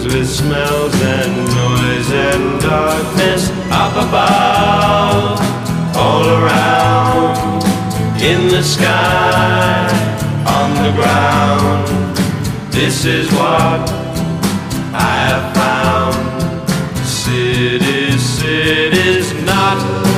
rooms with smells and noise and darkness up above, all around, in the sky, on the ground. This is what I have found. Cities, cities, not